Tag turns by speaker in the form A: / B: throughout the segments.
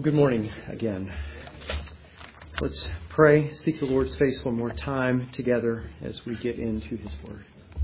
A: Good morning again. Let's pray, seek the Lord's face one more time together as we get into His Word.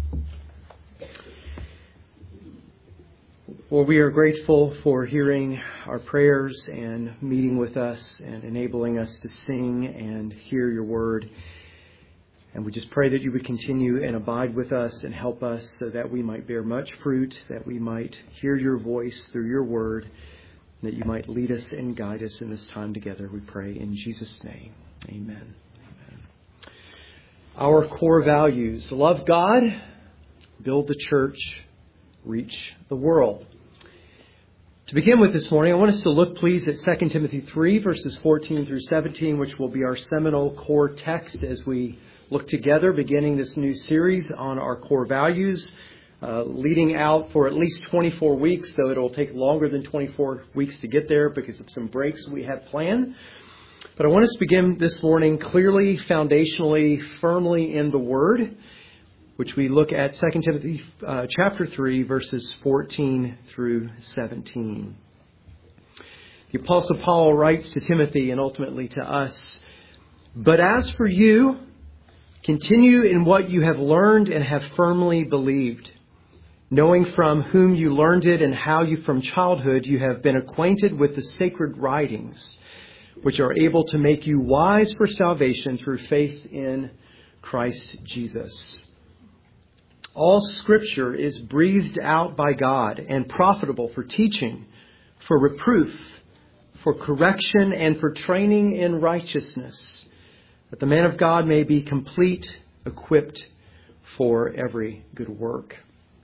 A: Lord, we are grateful for hearing our prayers and meeting with us and enabling us to sing and hear your Word. And we just pray that you would continue and abide with us and help us so that we might bear much fruit, that we might hear your voice through your Word, that you might lead us and guide us in this time together, we pray in Jesus' name. Amen. Amen. Our core values: love God, build the church, reach the world. To begin with this morning, I want us to look, please, at 2 Timothy 3, verses 14 through 17, which will be our seminal core text as we look together, beginning this new series on our core values. Leading out for at least 24 weeks, though it will take longer than 24 weeks to get there because of some breaks we have planned. But I want us to begin this morning clearly, foundationally, firmly in the Word, which we look at 2 Timothy chapter 3, verses 14 through 17. The Apostle Paul writes to Timothy and ultimately to us, "But as for you, continue in what you have learned and have firmly believed, knowing from whom you learned it and how you from childhood you have been acquainted with the sacred writings, which are able to make you wise for salvation through faith in Christ Jesus. All Scripture is breathed out by God and profitable for teaching, for reproof, for correction, and for training in righteousness, that the man of God may be complete, equipped for every good work."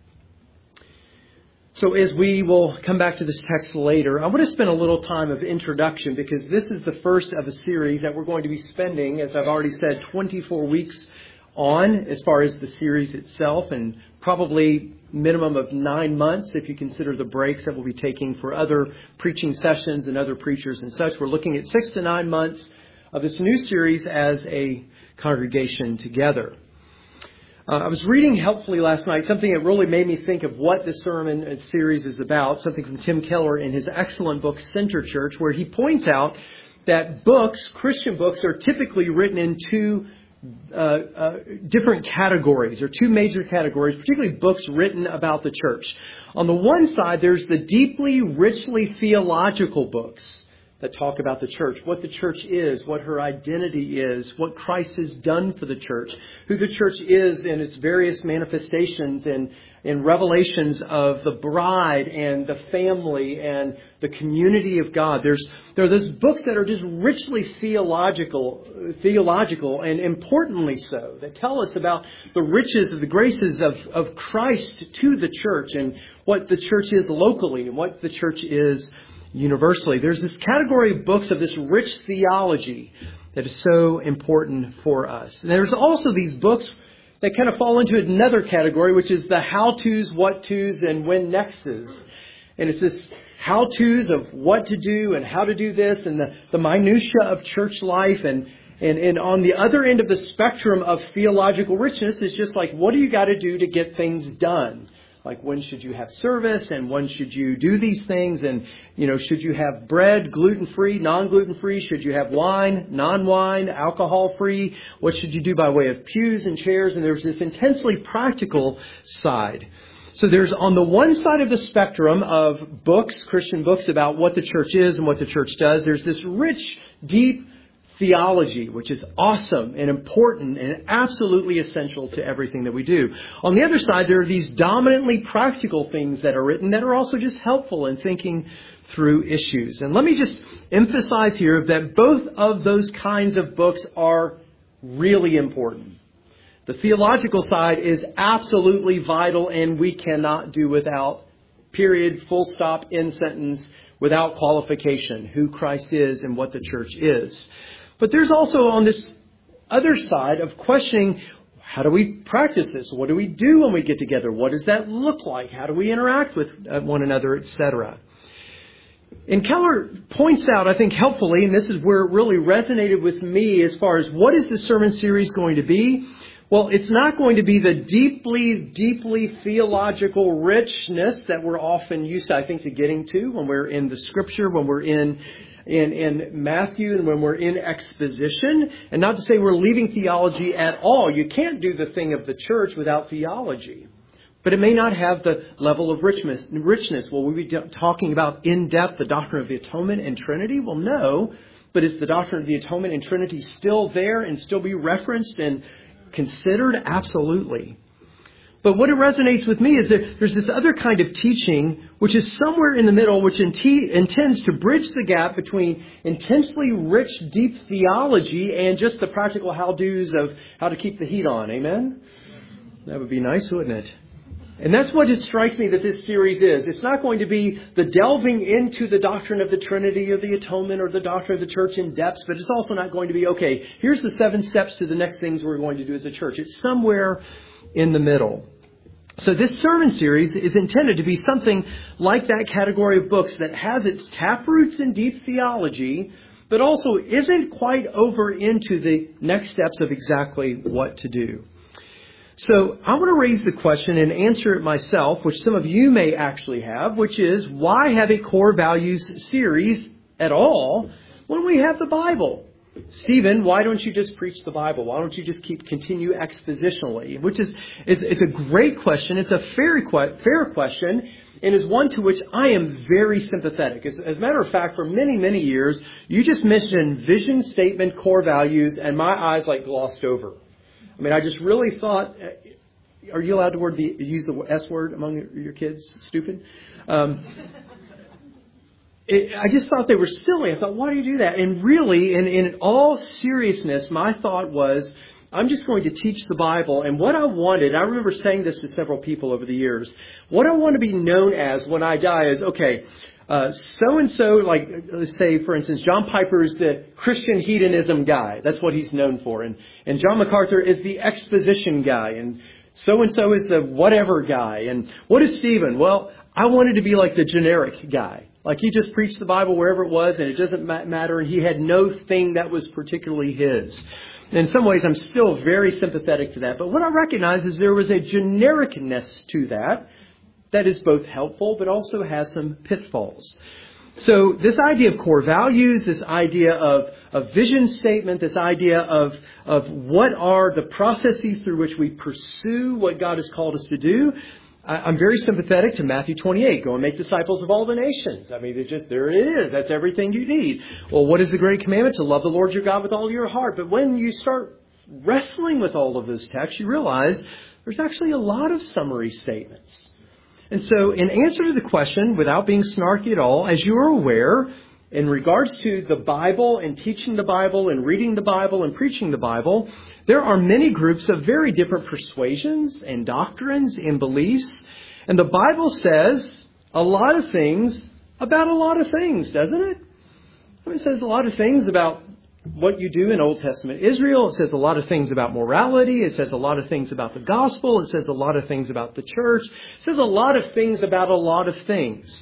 A: So as we will come back to this text later, I want to spend a little time of introduction because this is the first of a series that we're going to be spending, as I've already said, 24 weeks on as far as the series itself, and probably minimum of 9 months if you consider the breaks that we'll be taking for other preaching sessions and other preachers and such. We're looking at 6 to 9 months of this new series as a congregation together. I was reading helpfully last night something that really made me think of what this sermon series is about, something from Tim Keller in his excellent book, Center Church, where he points out that books, Christian books, are typically written in two different categories, or two major categories, particularly books written about the church. On the one side, there's the deeply, richly theological books that talk about the church, what the church is, what her identity is, what Christ has done for the church, who the church is in its various manifestations and in revelations of the bride and the family and the community of God. There are those books that are just richly theological and importantly so, that tell us about the riches of the graces of Christ to the church and what the church is locally and what the church is universally. There's this category of books of this rich theology that is so important for us. And there's also these books that kind of fall into another category, which is the how-tos, what-tos, and when-nexts. And it's this how-tos of what to do and how to do this and the minutia of church life. And on the other end of the spectrum of theological richness is just like, what do you got to do to get things done? Like, when should you have service and when should you do these things? And, should you have bread, gluten-free, non-gluten-free? Should you have wine, non-wine, alcohol-free? What should you do by way of pews and chairs? And there's this intensely practical side. So there's on the one side of the spectrum of books, Christian books about what the church is and what the church does. There's this rich, deep theology, which is awesome and important and absolutely essential to everything that we do. On the other side, there are these dominantly practical things that are written that are also just helpful in thinking through issues. And let me just emphasize here that both of those kinds of books are really important. The theological side is absolutely vital and we cannot do without, period, full stop, end sentence, without qualification, who Christ is and what the church is. But there's also on this other side of questioning, how do we practice this? What do we do when we get together? What does that look like? How do we interact with one another, etc.? And Keller points out, I think helpfully, and this is where it really resonated with me as far as what is the sermon series going to be? Well, it's not going to be the deeply theological richness that we're often used to, I think, to getting to when we're in the Scripture, when we're in in Matthew and when we're in exposition. And not to say we're leaving theology at all. You can't do the thing of the church without theology. But it may not have the level of richness. Will we be talking about in depth the doctrine of the atonement and Trinity? Well, no. But is the doctrine of the atonement and Trinity still there and still be referenced and considered? Absolutely. But what it resonates with me is that there's this other kind of teaching which is somewhere in the middle, which intends to bridge the gap between intensely rich, deep theology and just the practical how-dos of how to keep the heat on. Amen? That would be nice, wouldn't it? And that's what it strikes me that this series is. It's not going to be the delving into the doctrine of the Trinity or the atonement or the doctrine of the church in depth, but it's also not going to be, okay, here's the 7 steps to the next things we're going to do as a church. It's somewhere in the middle. So this sermon series is intended to be something like that category of books that has its taproots in deep theology, but also isn't quite over into the next steps of exactly what to do. So I want to raise the question and answer it myself, which some of you may actually have, which is, why have a core values series at all when we have the Bible? Stephen, why don't you just preach the Bible? Why don't you just continue expositionally? Which is it's a great question. It's a fair question, and is one to which I am very sympathetic. As a matter of fact, for many, many years, you just mentioned vision statement, core values, and my eyes glossed over. I mean, I just really thought, are you allowed to use the S word among your kids? Stupid? I just thought they were silly. I thought, why do you do that? And really, in all seriousness, my thought was, I'm just going to teach the Bible. And what I wanted, I remember saying this to several people over the years, what I want to be known as when I die is, okay, so-and-so, let's say, for instance, John Piper is the Christian hedonism guy. That's what he's known for. And John MacArthur is the exposition guy. And so-and-so is the whatever guy. And what is Stephen? Well, I wanted to be like the generic guy. Like he just preached the Bible wherever it was, and it doesn't matter. And he had no thing that was particularly his. In some ways, I'm still very sympathetic to that. But what I recognize is there was a genericness to that is both helpful, but also has some pitfalls. So this idea of core values, this idea of vision statement, this idea of what are the processes through which we pursue what God has called us to do, I'm very sympathetic to Matthew 28. Go and make disciples of all the nations. I mean, there it is. That's everything you need. Well, what is the great commandment? To love the Lord your God with all your heart. But when you start wrestling with all of those texts, you realize there's actually a lot of summary statements. And so in answer to the question, without being snarky at all, as you are aware, in regards to the Bible and teaching the Bible and reading the Bible and preaching the Bible, there are many groups of very different persuasions and doctrines and beliefs. And the Bible says a lot of things about a lot of things, doesn't it? I mean, it says a lot of things about what you do in Old Testament Israel. It says a lot of things about morality. It says a lot of things about the gospel. It says a lot of things about the church. It says a lot of things about a lot of things.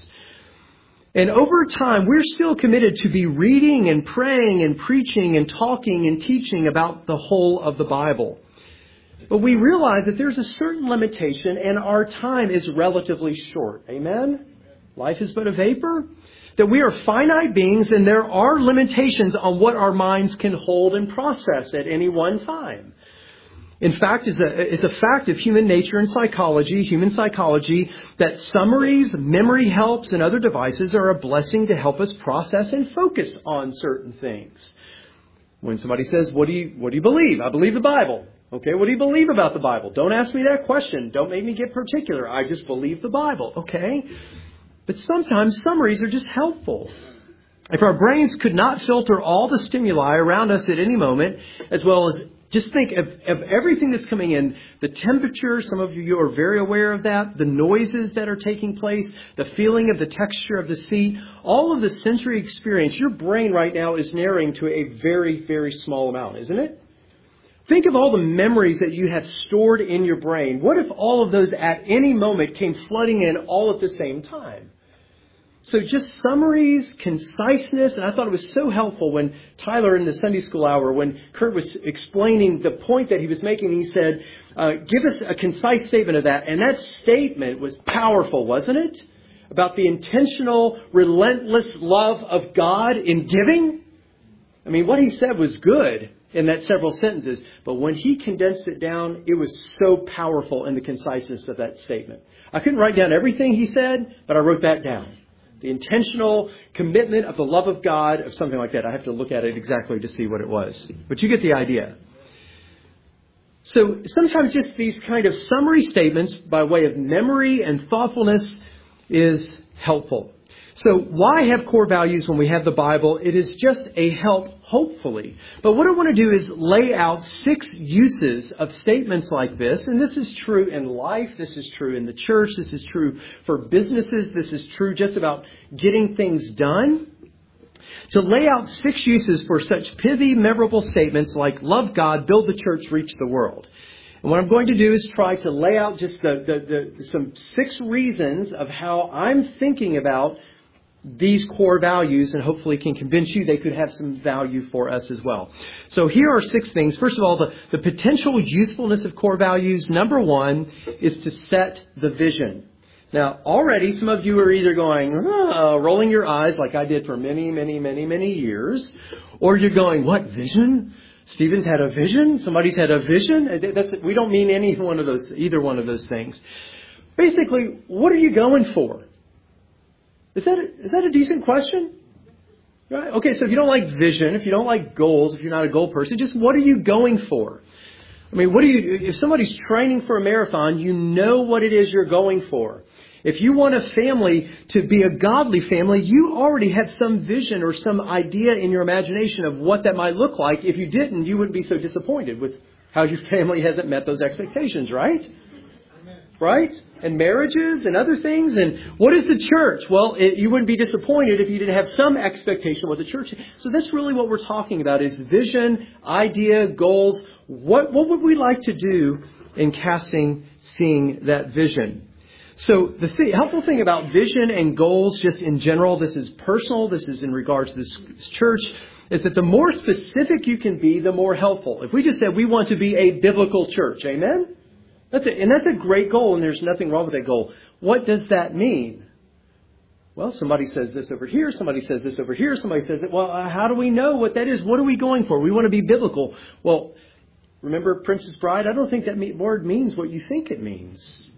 A: And over time, we're still committed to be reading and praying and preaching and talking and teaching about the whole of the Bible. But we realize that there's a certain limitation and our time is relatively short. Amen? Life is but a vapor. That we are finite beings and there are limitations on what our minds can hold and process at any one time. In fact, it's a fact of human nature and psychology, human psychology, that summaries, memory helps, and other devices are a blessing to help us process and focus on certain things. When somebody says, what do you believe? I believe the Bible. Okay, what do you believe about the Bible? Don't ask me that question. Don't make me get particular. I just believe the Bible. Okay? But sometimes summaries are just helpful. If our brains could not filter all the stimuli around us at any moment, as well as just think of everything that's coming in, the temperature, some of you are very aware of that, the noises that are taking place, the feeling of the texture of the seat, all of the sensory experience, your brain right now is narrowing to a very, very small amount, isn't it? Think of all the memories that you have stored in your brain. What if all of those at any moment came flooding in all at the same time? So just summaries, conciseness, and I thought it was so helpful when Tyler in the Sunday school hour, when Kurt was explaining the point that he was making, he said, give us a concise statement of that. And that statement was powerful, wasn't it? about the intentional, relentless love of God in giving? I mean, what he said was good in that several sentences, but when he condensed it down, it was so powerful in the conciseness of that statement. I couldn't write down everything he said, but I wrote that down. The intentional commitment of the love of God, of something like that. I have to look at it exactly to see what it was. But you get the idea. So sometimes just these kind of summary statements by way of memory and thoughtfulness is helpful. So why have core values when we have the Bible? It is just a help, hopefully. But what I want to do is lay out 6 uses of statements like this. And this is true in life. This is true in the church. This is true for businesses. This is true just about getting things done. To lay out 6 uses for such pithy, memorable statements like love God, build the church, reach the world. And what I'm going to do is try to lay out just some 6 reasons of how I'm thinking about these core values, and hopefully can convince you they could have some value for us as well. So here are 6 things. First of all, the potential usefulness of core values. Number 1 is to set the vision. Now, already some of you are either going, rolling your eyes like I did for many years, or you're going, what, vision? Stephen's had a vision? Somebody's had a vision? We don't mean either one of those things. Basically, what are you going for? Is that a decent question? Right? Okay, so if you don't like vision, if you don't like goals, if you're not a goal person, just what are you going for? I mean, if somebody's training for a marathon, you know what it is you're going for. If you want a family to be a godly family, you already have some vision or some idea in your imagination of what that might look like. If you didn't, you wouldn't be so disappointed with how your family hasn't met those expectations, right? Right? And marriages and other things. And what is the church? Well, you wouldn't be disappointed if you didn't have some expectation of what the church is. So that's really what we're talking about is vision, idea, goals. What would we like to do in seeing that vision? So the helpful thing about vision and goals just in general, this is personal, this is in regards to this church, is that the more specific you can be, the more helpful. If we just said we want to be a biblical church, amen? That's a great goal, and there's nothing wrong with that goal. What does that mean? Well, somebody says this over here, somebody says this over here, somebody says it. Well, how do we know what that is? What are we going for? We want to be biblical. Well, remember Princess Bride? I don't think that word means what you think it means.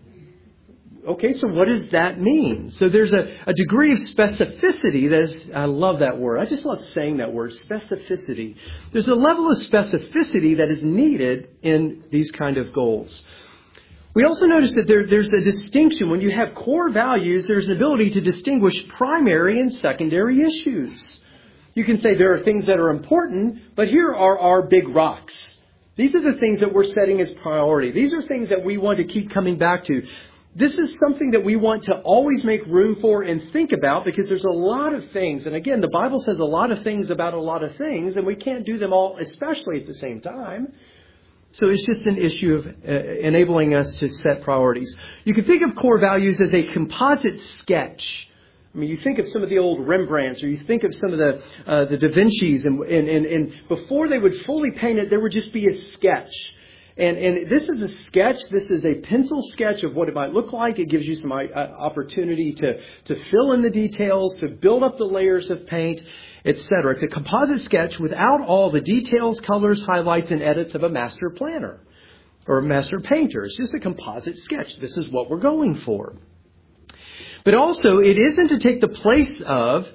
A: Okay, so what does that mean? So there's a degree of specificity I love that word. I just love saying that word, specificity. There's a level of specificity that is needed in these kind of goals. We also notice that there's a distinction. When you have core values, there's an ability to distinguish primary and secondary issues. You can say there are things that are important, but here are our big rocks. These are the things that we're setting as priority. These are things that we want to keep coming back to. This is something that we want to always make room for and think about because there's a lot of things. And again, the Bible says a lot of things about a lot of things, and we can't do them all, especially at the same time. So it's just an issue of enabling us to set priorities. You can think of core values as a composite sketch. I mean, you think of some of the old Rembrandts, or you think of some of the Da Vinci's, and before they would fully paint it, there would just be a sketch. And this is a sketch. This is a pencil sketch of what it might look like. It gives you some opportunity to fill in the details, to build up the layers of paint, etc. It's a composite sketch without all the details, colors, highlights, and edits of a master planner or a master painter. It's just a composite sketch. This is what we're going for. But also, it isn't to take the place of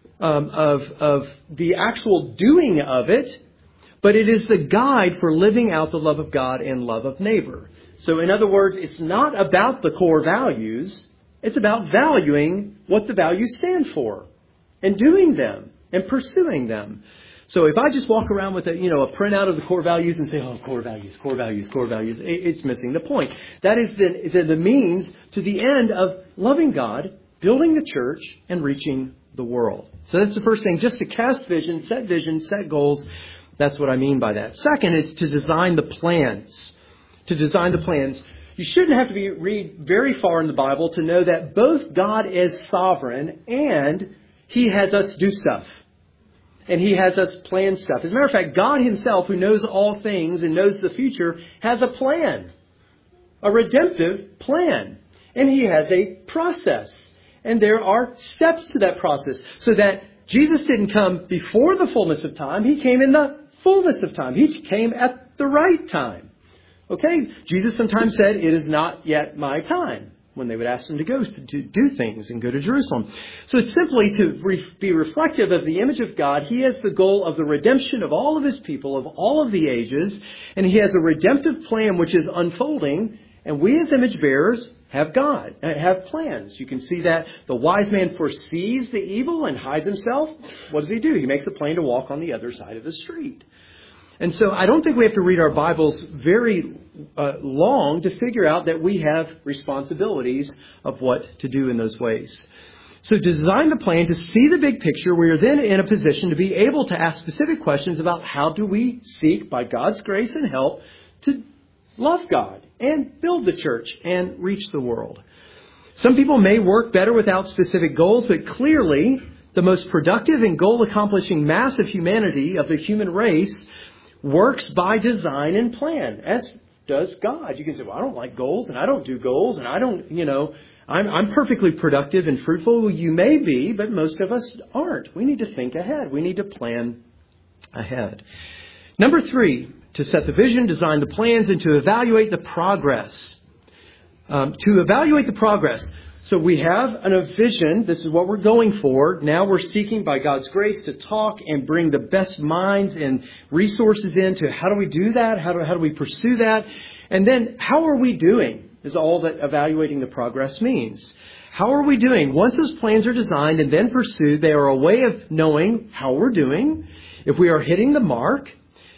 A: the actual doing of it, but it is the guide for living out the love of God and love of neighbor. So in other words, it's not about the core values. It's about valuing what the values stand for and doing them and pursuing them. So if I just walk around with a printout of the core values and say, core values, it's missing the point. That is the means to the end of loving God, building the church, and reaching the world. So that's the first thing, just to cast vision, set goals. That's what I mean by that. Second is to design the plans. You shouldn't have to read very far in the Bible to know that both God is sovereign and He has us do stuff. And He has us plan stuff. As a matter of fact, God Himself, who knows all things and knows the future, has a plan. A redemptive plan. And He has a process. and there are steps to that process. So that Jesus didn't come before the fullness of time. He came in the fullness of time. He came at the right time. Okay? Jesus sometimes said, "It is not yet my time," when they would ask him to go to do things and go to Jerusalem. So it's simply to be reflective of the image of God. He has the goal of the redemption of all of his people, of all of the ages, and he has a redemptive plan which is unfolding, and we as image bearers have plans. You can see that the wise man foresees the evil and hides himself. What does he do? He makes a plan to walk on the other side of the street. And so I don't think we have to read our Bibles very long to figure out that we have responsibilities of what to do in those ways. So to design the plan, to see the big picture, we are then in a position to be able to ask specific questions about how do we seek, by God's grace and help, to love God and build the church and reach the world. Some people may work better without specific goals, but clearly the most productive and goal-accomplishing mass of humanity, of the human race, works by design and plan, as does God. You can say, "Well, I don't like goals, and I don't do goals, and I don't, I'm perfectly productive and fruitful." Well, you may be, but most of us aren't. We need to think ahead. We need to plan ahead. Number 3, to set the vision, design the plans, and to evaluate the progress. So we have a vision. This is what we're going for. Now we're seeking, by God's grace, to talk and bring the best minds and resources into how do we do that? How do we pursue that? And then how are we doing is all that evaluating the progress means. How are we doing? Once those plans are designed and then pursued, they are a way of knowing how we're doing, if we are hitting the mark,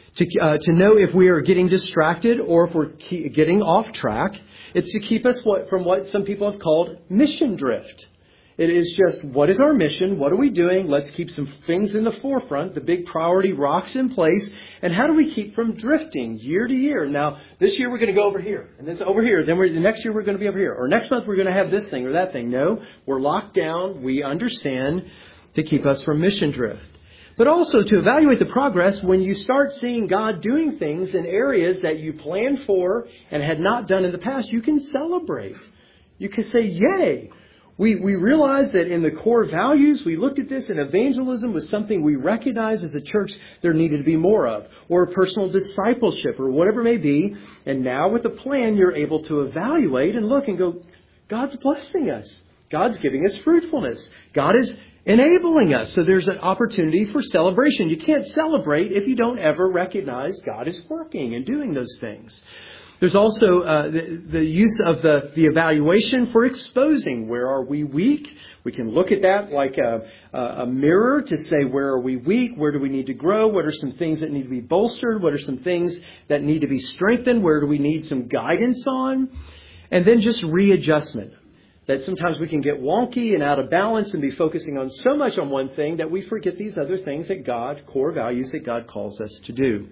A: to know if we are getting distracted or if we're getting off track. It's to keep us from what some people have called mission drift. It is just, what is our mission? What are we doing? Let's keep some things in the forefront, the big priority rocks in place. And how do we keep from drifting year to year? Now, this year we're going to go over here, and this over here. Then the next year we're going to be over here. Or next month we're going to have this thing or that thing. No, we're locked down. We understand, to keep us from mission drift. But also to evaluate the progress when you start seeing God doing things in areas that you planned for and had not done in the past, you can celebrate. You can say, yay. We realize that in the core values, we looked at this, and evangelism was something we recognized as a church there needed to be more of, or personal discipleship, or whatever it may be. And now with the plan, you're able to evaluate and look and go, God's blessing us. God's giving us fruitfulness. God is enabling us. So there's an opportunity for celebration. You can't celebrate if you don't ever recognize God is working and doing those things. There's also the use of the evaluation for exposing. Where are we weak? We can look at that like a mirror to say, where are we weak? Where do we need to grow? What are some things that need to be bolstered? What are some things that need to be strengthened? Where do we need some guidance on? And then just readjustment. That sometimes we can get wonky and out of balance and be focusing on so much on one thing that we forget these other things that God, core values that God calls us to do.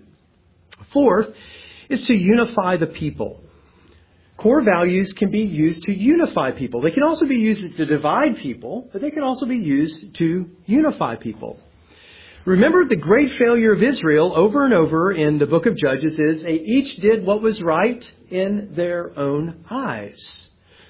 A: 4th is to unify the people. Core values can be used to unify people. They can also be used to divide people, but they can also be used to unify people. Remember, the great failure of Israel over and over in the book of Judges is they each did what was right in their own eyes.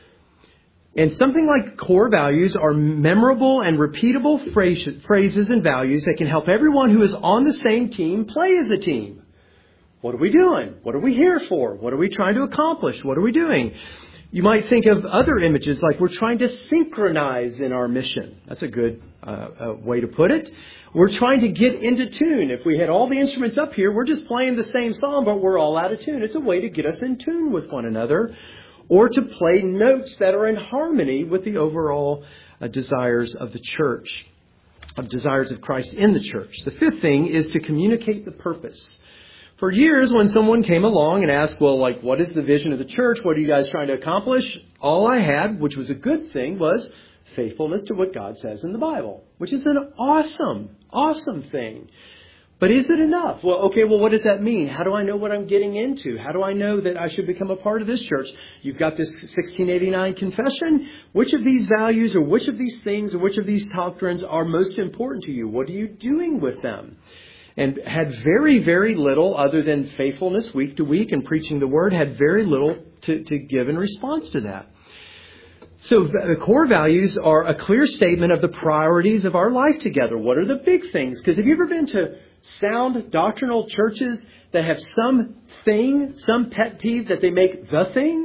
A: And something like core values are memorable and repeatable phrases and values that can help everyone who is on the same team play as a team. What are we doing? What are we here for? What are we trying to accomplish? What are we doing? You might think of other images like we're trying to synchronize in our mission. That's a good way to put it. We're trying to get into tune. If we had all the instruments up here, we're just playing the same song, but we're all out of tune. It's a way to get us in tune with one another, or to play notes that are in harmony with the overall desires of the church, of desires of Christ in the church. The 5th thing is to communicate the purpose. For years, when someone came along and asked, well, what is the vision of the church? What are you guys trying to accomplish? All I had, which was a good thing, was faithfulness to what God says in the Bible, which is an awesome, awesome thing. But is it enough? Well, what does that mean? How do I know what I'm getting into? How do I know that I should become a part of this church? You've got this 1689 confession. Which of these values or which of these things or which of these doctrines are most important to you? What are you doing with them? And had very, very little other than faithfulness week to week and preaching the word, had very little to give in response to that. So the core values are a clear statement of the priorities of our life together. What are the big things? Because have you ever been to sound doctrinal churches that have some pet peeve that they make the thing?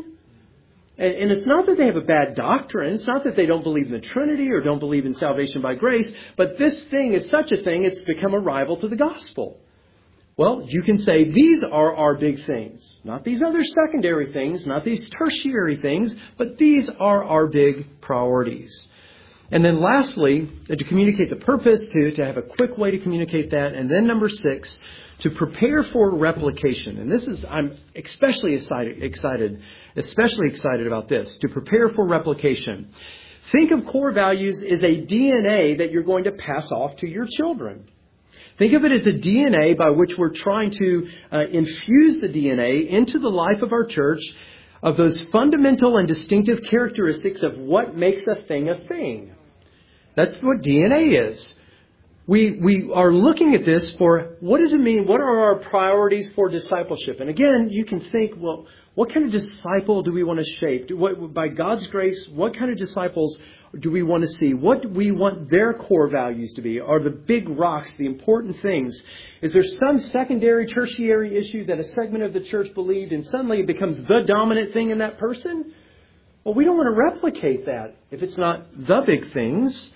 A: And it's not that they have a bad doctrine. It's not that they don't believe in the Trinity or don't believe in salvation by grace. But this thing is such a thing, it's become a rival to the gospel. Well, you can say these are our big things. Not these other secondary things, not these tertiary things, but these are our big priorities. And then lastly, to communicate the purpose, to have a quick way to communicate that. And then number 6, to prepare for replication. And this is, I'm especially excited about this, to prepare for replication. Think of core values as a DNA that you're going to pass off to your children. Think of it as a DNA by which we're trying to infuse the DNA into the life of our church of those fundamental and distinctive characteristics of what makes a thing a thing. That's what DNA is. We are looking at this for what does it mean? What are our priorities for discipleship? And again, you can think, well, what kind of disciple do we want to shape? By God's grace, what kind of disciples do we want to see? What do we want their core values to be? Are the big rocks, the important things? Is there some secondary, tertiary issue that a segment of the church believed and suddenly it becomes the dominant thing in that person? Well, we don't want to replicate that if it's not the big things.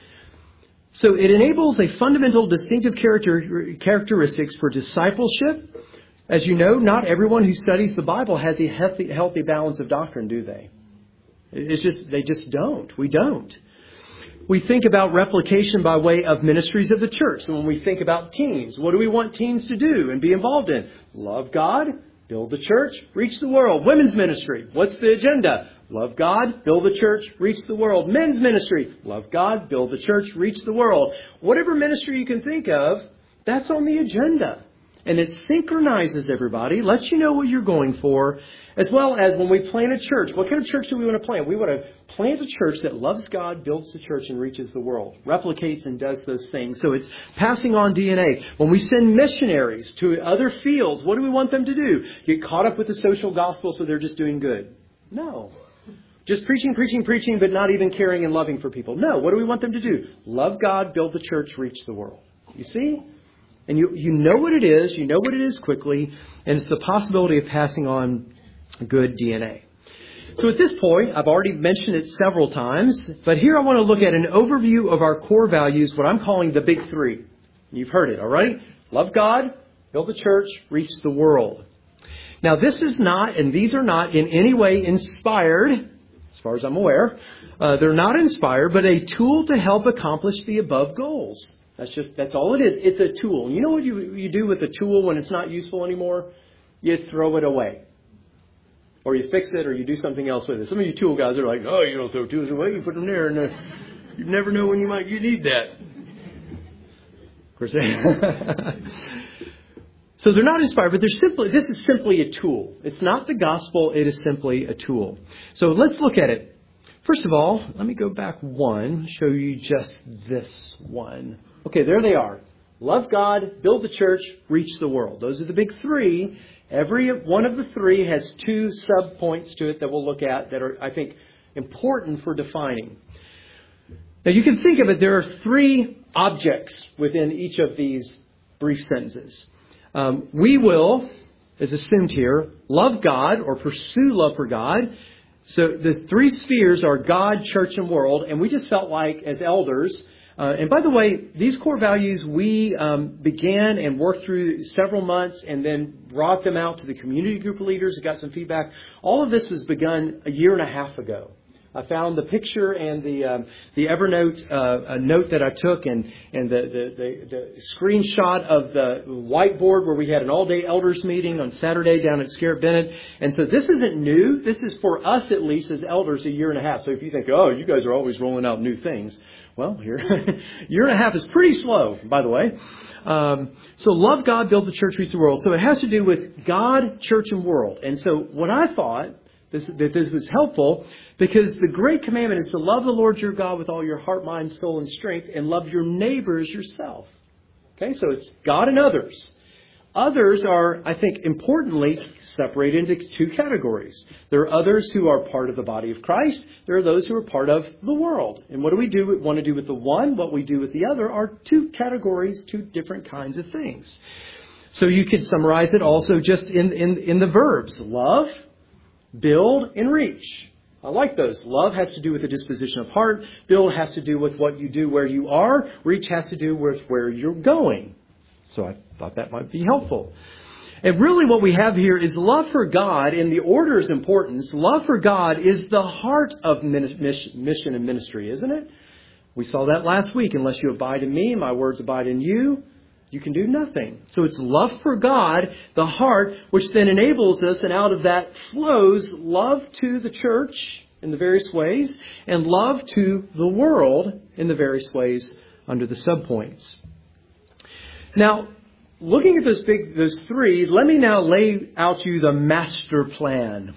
A: So it enables a fundamental distinctive characteristics for discipleship. As you know, not everyone who studies the Bible has the healthy balance of doctrine, do they? They just don't. We don't. We think about replication by way of ministries of the church. So when we think about teens, what do we want teens to do and be involved in? Love God, build the church, reach the world. Women's ministry, what's the agenda? Love God, build the church, reach the world. Men's ministry, love God, build the church, reach the world. Whatever ministry you can think of, that's on the agenda. And it synchronizes everybody, lets you know what you're going for, as well as when we plant a church. What kind of church do we want to plant? We want to plant a church that loves God, builds the church, and reaches the world. Replicates and does those things. So it's passing on DNA. When we send missionaries to other fields, what do we want them to do? Get caught up with the social gospel so they're just doing good? No. Just preaching, but not even caring and loving for people. No. What do we want them to do? Love God, build the church, reach the world. You see? And you know what it is. You know what it is quickly. And it's the possibility of passing on good DNA. So at this point, I've already mentioned it several times. But here I want to look at an overview of our core values, what I'm calling the big 3. You've heard it, all right? Love God, build the church, reach the world. Now this is not, and these are not in any way inspired, as far as I'm aware. They're not inspired, but a tool to help accomplish the above goals. That's all it is. It's a tool. You know what you do with a tool when it's not useful anymore? You throw it away. Or you fix it or you do something else with it. Some of you tool guys are like, oh, you don't throw tools away. You put them there and you never know when you need that. Of course, so they're not inspired, but this is simply a tool. It's not the gospel. It is simply a tool. So let's look at it. First of all, let me go back one, show you just this one. Okay, there they are. Love God, build the church, reach the world. Those are the big 3. Every one of the 3 has 2 sub-points to it that we'll look at that are, I think, important for defining. Now, you can think of it, there are 3 objects within each of these brief sentences. We will, as assumed here, love God or pursue love for God. So the 3 spheres are God, church, and world. And we just felt like, as elders, and by the way, these core values we began and worked through several months and then brought them out to the community group leaders and got some feedback. All of this was begun a year and a half ago. I found the picture and the Evernote a note that I took and the screenshot of the whiteboard where we had an all-day elders meeting on Saturday down at Scarrett Bennett. And so this isn't new. This is for us, at least, as elders, a year and a half. So if you think, oh, you guys are always rolling out new things. Well, here, year and a half is pretty slow, by the way. So love God, build the church, reach the world. So it has to do with God, church, and world. And so what I thought that this was helpful because the great commandment is to love the Lord your God with all your heart, mind, soul, and strength and love your neighbor as yourself. Okay, so it's God and others. Others are, I think, importantly, separated into two categories. There are others who are part of the body of Christ. There are those who are part of the world. And what do we want to do with the one? What we do with the other are two categories, two different kinds of things. So you could summarize it also just in the verbs. Love, build, and reach. I like those. Love has to do with the disposition of heart. Build has to do with what you do where you are. Reach has to do with where you're going. So I thought that might be helpful. And really what we have here is love for God in the order's importance. Love for God is the heart of mission and ministry, isn't it? We saw that last week. Unless you abide in me and my words abide in you, you can do nothing. So it's love for God, the heart, which then enables us, and out of that flows love to the church in the various ways and love to the world in the various ways under the subpoints. Now, looking at those three, let me now lay out to you the master plan.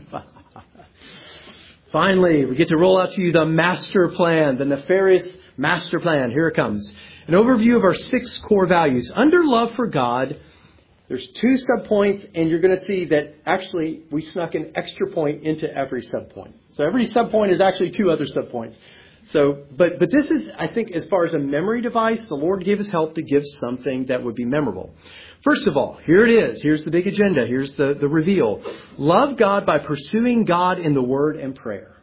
A: Finally, we get to roll out to you the master plan, the nefarious master plan. Here it comes. An overview of our 6 core values. Under love for God, there's 2 subpoints, and you're going to see that actually we snuck an extra point into every subpoint. So every subpoint is actually 2 other subpoints. So, but this is, I think, as far as a memory device, the Lord gave us help to give something that would be memorable. First of all, here it is. Here's the big agenda. Here's the reveal. Love God by pursuing God in the Word and prayer.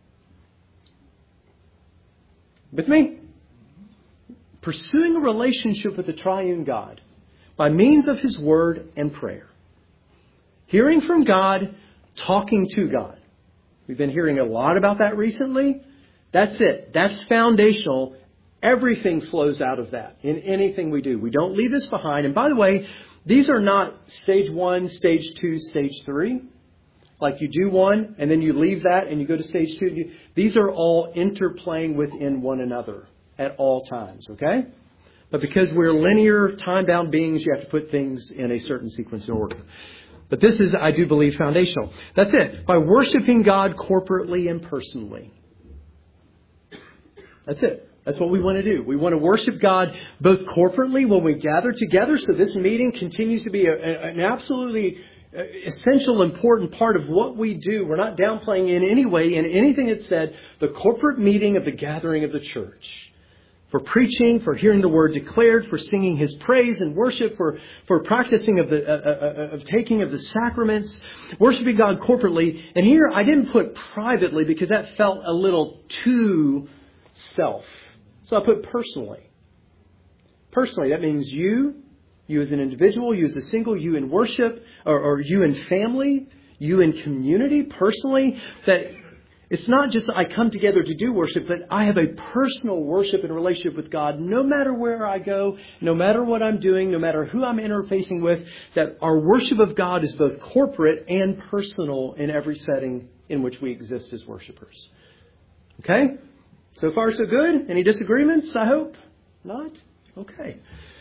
A: With me? Pursuing a relationship with the triune God by means of His Word and prayer. Hearing from God, talking to God. We've been hearing a lot about that recently. That's it. That's foundational. Everything flows out of that in anything we do. We don't leave this behind. And by the way, these are not stage 1, stage 2, stage 3. Like you do one and then you leave that and you go to stage 2. These are all interplaying within one another at all times, okay? But because we're linear, time-bound beings, you have to put things in a certain sequence and order. But this is, I do believe, foundational. That's it. By worshiping God corporately and personally. That's it. That's what we want to do. We want to worship God both corporately when we gather together. So this meeting continues to be an absolutely essential, important part of what we do. We're not downplaying in any way in anything that's said. The corporate meeting of the gathering of the church. For preaching, for hearing the word declared, for singing His praise and worship, for practicing of taking of the sacraments, worshiping God corporately. And here I didn't put privately because that felt a little too self. So I put personally. Personally, that means you as an individual, you as a single, you in worship, or you in family, you in community, personally, that it's not just that I come together to do worship, but I have a personal worship and relationship with God no matter where I go, no matter what I'm doing, no matter who I'm interfacing with, that our worship of God is both corporate and personal in every setting in which we exist as worshipers. Okay? So far, so good? Any disagreements, I hope? Not? Okay.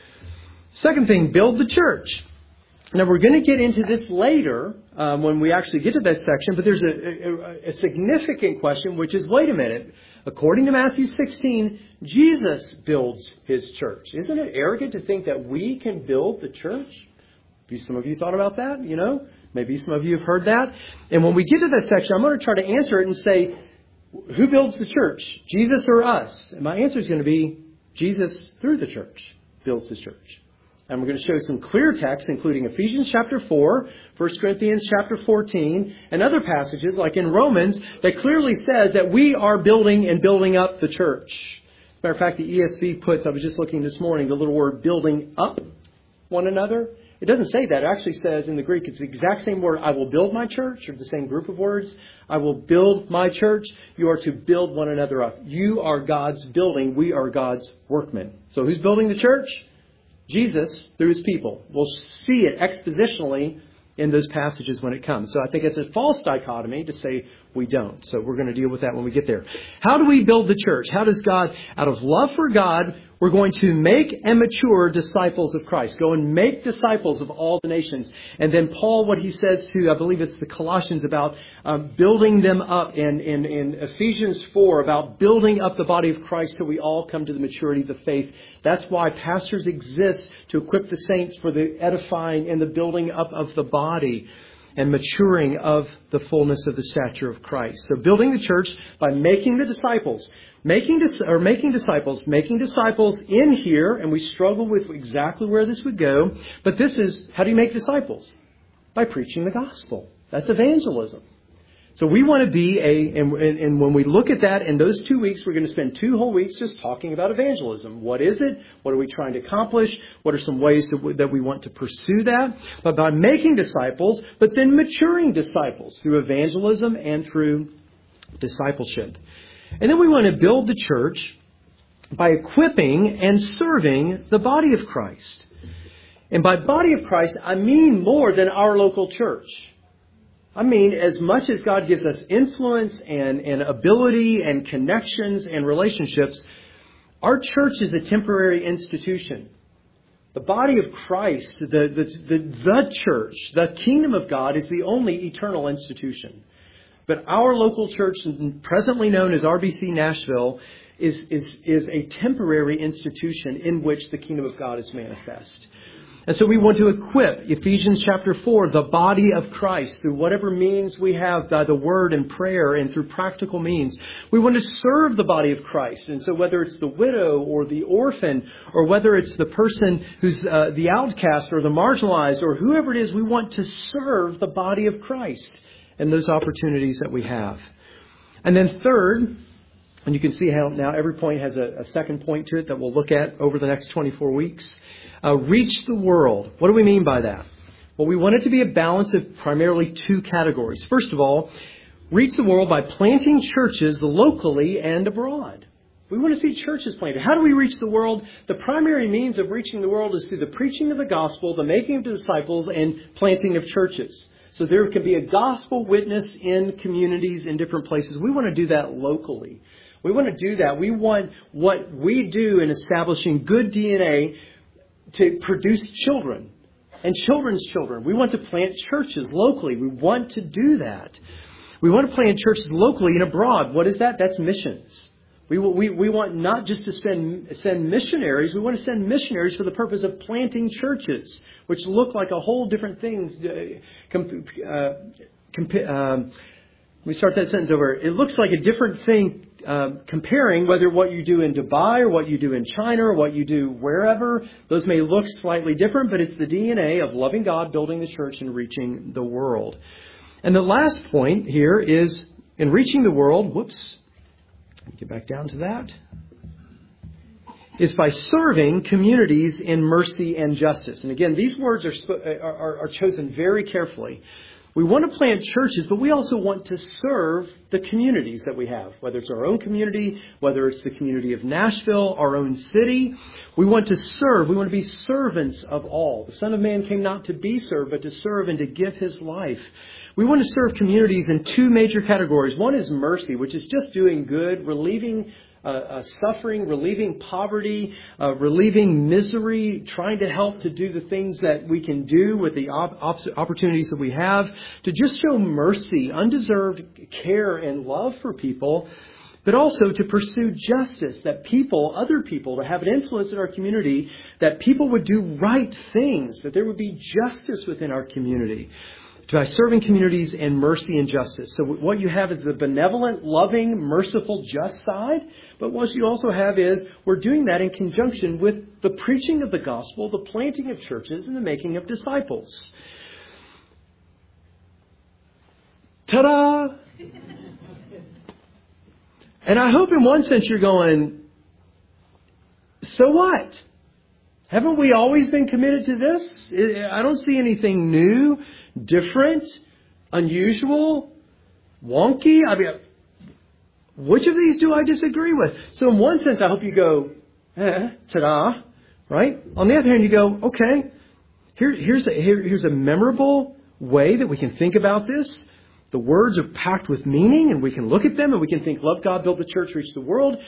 A: Second thing, build the church. Now, we're going to get into this later when we actually get to that section, but there's a significant question, which is, wait a minute. According to Matthew 16, Jesus builds His church. Isn't it arrogant to think that we can build the church? Maybe some of you thought about that, you know. Maybe some of you have heard that. And when we get to that section, I'm going to try to answer it and say, who builds the church? Jesus or us? And my answer is going to be Jesus through the church builds His church. And we're going to show some clear texts, including Ephesians chapter 4, 1 Corinthians chapter 14, and other passages like in Romans that clearly says that we are building and building up the church. As a matter of fact, the ESV puts, I was just looking this morning, the little word building up one another. It doesn't say that. It actually says in the Greek, it's the exact same word, I will build my church, or the same group of words. I will build my church. You are to build one another up. You are God's building. We are God's workmen. So who's building the church? Jesus through His people. We'll see it expositionally in those passages when it comes. So I think it's a false dichotomy to say we don't. So we're going to deal with that when we get there. How do we build the church? How does God, out of love for God, We're going to make and mature disciples of Christ. Go and make disciples of all the nations. And then Paul, what he says to, I believe it's the Colossians, about building them up in Ephesians 4, about building up the body of Christ till we all come to the maturity of the faith. That's why pastors exist, to equip the saints for the edifying and the building up of the body and maturing of the fullness of the stature of Christ. So building the church by making the disciples. Making disciples in here, and we struggle with exactly where this would go. But this is, how do you make disciples? By preaching the gospel. That's evangelism. So we want to be and when we look at that in those 2 weeks, we're going to spend 2 whole weeks just talking about evangelism. What is it? What are we trying to accomplish? What are some ways that we want to pursue that? But by making disciples, but then maturing disciples through evangelism and through discipleship. And then we want to build the church by equipping and serving the body of Christ. And by body of Christ, I mean more than our local church. I mean, as much as God gives us influence and ability and connections and relationships, our church is a temporary institution. The body of Christ, the church, the kingdom of God, is the only eternal institution. But our local church, presently known as RBC Nashville, is a temporary institution in which the kingdom of God is manifest. And so we want to equip, Ephesians chapter 4, the body of Christ through whatever means we have by the word and prayer and through practical means. We want to serve the body of Christ. And so whether it's the widow or the orphan, or whether it's the person who's the outcast or the marginalized or whoever it is, we want to serve the body of Christ and those opportunities that we have. And then third, and you can see how now every point has a second point to it that we'll look at over the next 24 weeks. Reach the world. What do we mean by that? Well, we want it to be a balance of primarily 2 categories. First of all, reach the world by planting churches locally and abroad. We want to see churches planted. How do we reach the world? The primary means of reaching the world is through the preaching of the gospel, the making of disciples, and planting of churches. So there can be a gospel witness in communities in different places. We want to do that locally. We want to do that. We want what we do in establishing good DNA to produce children and children's children. We want to plant churches locally. We want to do that. We want to plant churches locally and abroad. What is that? That's missions. We want not just to send missionaries. We want to send missionaries for the purpose of planting churches, which look like a whole different thing. Let me start that sentence over. It looks like a different thing comparing whether what you do in Dubai or what you do in China or what you do wherever. Those may look slightly different, but it's the DNA of loving God, building the church, and reaching the world. And the last point here is in reaching the world, get back down to that, is by serving communities in mercy and justice. And again, these words are chosen very carefully. We want to plant churches, but we also want to serve the communities that we have, whether it's our own community, whether it's the community of Nashville, our own city. We want to serve. We want to be servants of all. The Son of Man came not to be served, but to serve and to give his life. We want to serve communities in 2 major categories. One is mercy, which is just doing good, relieving suffering, relieving poverty, relieving misery, trying to help to do the things that we can do with the opportunities that we have, to just show mercy, undeserved care and love for people, but also to pursue justice, that other people, to have an influence in our community, that people would do right things, that there would be justice within our community. By serving communities in mercy and justice. So what you have is the benevolent, loving, merciful, just side. But what you also have is we're doing that in conjunction with the preaching of the gospel, the planting of churches, and the making of disciples. Ta-da! And I hope in one sense you're going, so what? Haven't we always been committed to this? I don't see anything new, different, unusual, wonky. I mean, which of these do I disagree with? So in one sense, I hope you go, ta-da, right? On the other hand, you go, okay, here's a memorable way that we can think about this. The words are packed with meaning, and we can look at them, and we can think, love God, build the church, reach the world.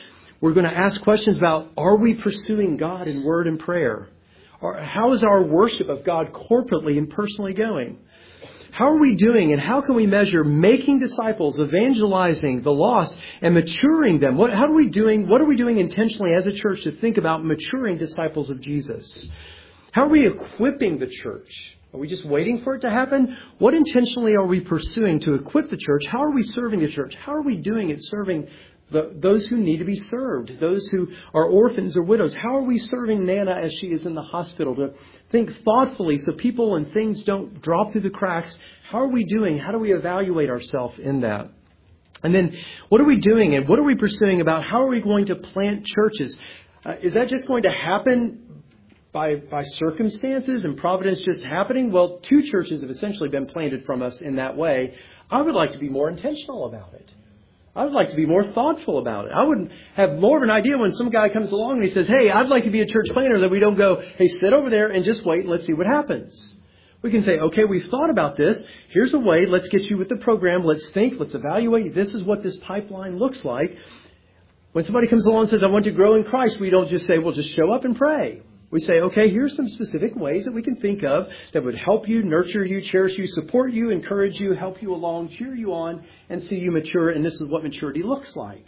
A: We're going to ask questions about, are we pursuing God in word and prayer? Or how is our worship of God corporately and personally going? How are we doing, and how can we measure making disciples, evangelizing the lost, and maturing them? What are we doing intentionally as a church to think about maturing disciples of Jesus? How are we equipping the church? Are we just waiting for it to happen? What intentionally are we pursuing to equip the church? How are we serving the church? How are we doing at serving those who need to be served, those who are orphans or widows? How are we serving Nana as she is in the hospital? To think thoughtfully so people and things don't drop through the cracks. How are we doing? How do we evaluate ourselves in that? And then what are we doing and what are we pursuing about how are we going to plant churches? Is that just going to happen by circumstances and providence just happening? Well, 2 churches have essentially been planted from us in that way. I would like to be more intentional about it. I would like to be more thoughtful about it. I would have more of an idea when some guy comes along and he says, hey, I'd like to be a church planter, that we don't go, hey, sit over there and just wait and let's see what happens. We can say, okay, we've thought about this. Here's a way. Let's get you with the program. Let's think. Let's evaluate. This is what this pipeline looks like. When somebody comes along and says, I want to grow in Christ, we don't just say, well, just show up and pray. We say, okay, here's some specific ways that we can think of that would help you, nurture you, cherish you, support you, encourage you, help you along, cheer you on, and see you mature. And this is what maturity looks like.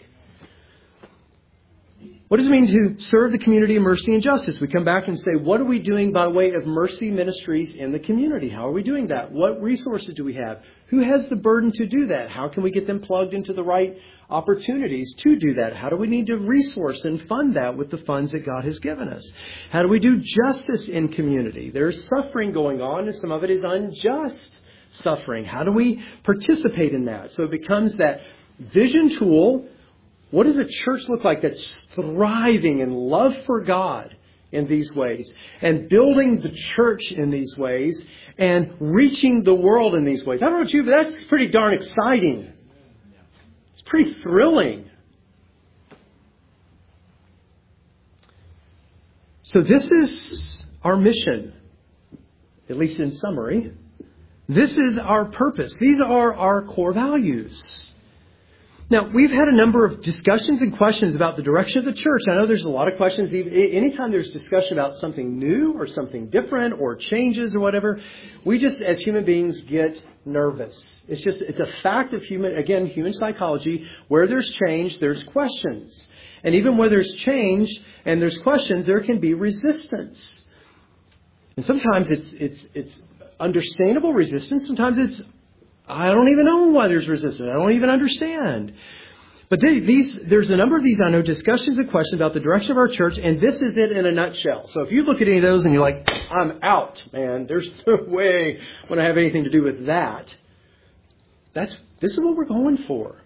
A: What does it mean to serve the community of mercy and justice? We come back and say, what are we doing by way of mercy ministries in the community? How are we doing that? What resources do we have? Who has the burden to do that? How can we get them plugged into the right opportunities to do that? How do we need to resource and fund that with the funds that God has given us? How do we do justice in community? There's suffering going on, and some of it is unjust suffering. How do we participate in that? So it becomes that vision tool. What does a church look like that's thriving in love for God in these ways, and building the church in these ways, and reaching the world in these ways? I don't know about you, but that's pretty darn exciting. It's pretty thrilling. So this is our mission, at least in summary. This is our purpose. These are our core values. Now, we've had a number of discussions and questions about the direction of the church. I know there's a lot of questions. Anytime there's discussion about something new or something different or changes or whatever, we just, as human beings, get nervous. It's a fact of human psychology. Where there's change, there's questions. And even where there's change and there's questions, there can be resistance. And sometimes it's understandable resistance. Sometimes it's, I don't even know why there's resistance. I don't even understand. But there's a number of these, I know, discussions and questions about the direction of our church, and this is it in a nutshell. So if you look at any of those and you're like, I'm out, man, there's no way when I have anything to do with that. This is what we're going for.